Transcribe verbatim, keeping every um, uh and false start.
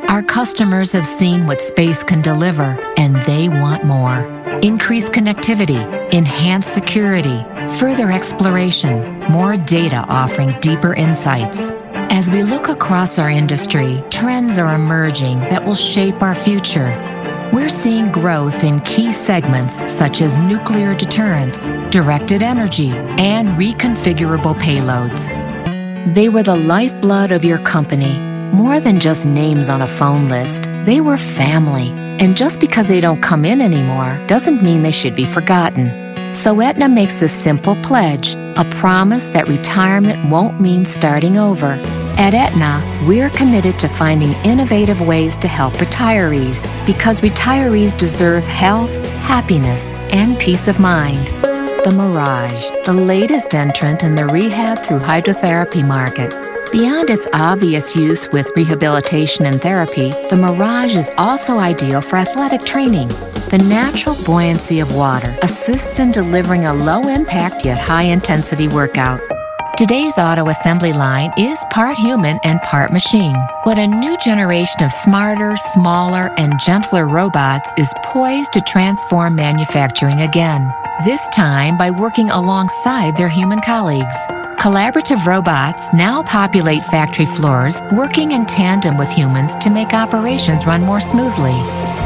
Our customers have seen what space can deliver, and they want more. Increased connectivity, enhanced security, further exploration, more data offering deeper insights. As we look across our industry, trends are emerging that will shape our future. We're seeing growth in key segments such as nuclear deterrence, directed energy, and reconfigurable payloads. They were the lifeblood of your company. More than just names on a phone list, they were family. And just because they don't come in anymore doesn't mean they should be forgotten. So Aetna makes this simple pledge, a promise that retirement won't mean starting over. At Aetna, we're committed to finding innovative ways to help retirees because retirees deserve health, happiness, and peace of mind. The Mirage, the latest entrant in the rehab through hydrotherapy market. Beyond its obvious use with rehabilitation and therapy, the Mirage is also ideal for athletic training. The natural buoyancy of water assists in delivering a low-impact yet high-intensity workout. Today's auto assembly line is part human and part machine, but a new generation of smarter, smaller, and gentler robots is poised to transform manufacturing again, this time by working alongside their human colleagues. Collaborative robots now populate factory floors, working in tandem with humans to make operations run more smoothly.